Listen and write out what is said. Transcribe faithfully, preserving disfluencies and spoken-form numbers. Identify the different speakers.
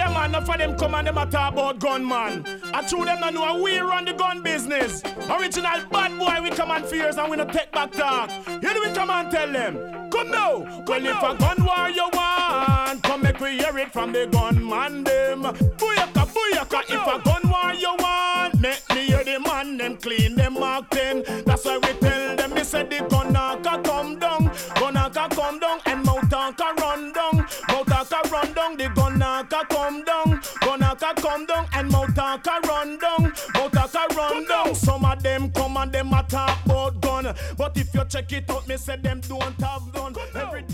Speaker 1: Yeah, man, enough of them come and them a talk about gun, man. I true them not know how we run the gun business. Original bad boy, we come and fears and we no take back talk. Here do we come and tell them? Come now. Come well, now. If a gun war you want, come make we hear it from the gunman them. Booyaka, booyaka. If a gun war you want, make me hear the man them clean them mark ten. That's why we tell them, we said the gun can come down, gun can come down, and mountain can run down, mountain can run down, the gun can come down, gun can come down, and mountain can run down, mountain can run down. Some of them come and them a talk about gun, but if you check it out, me say them don't have gun. Every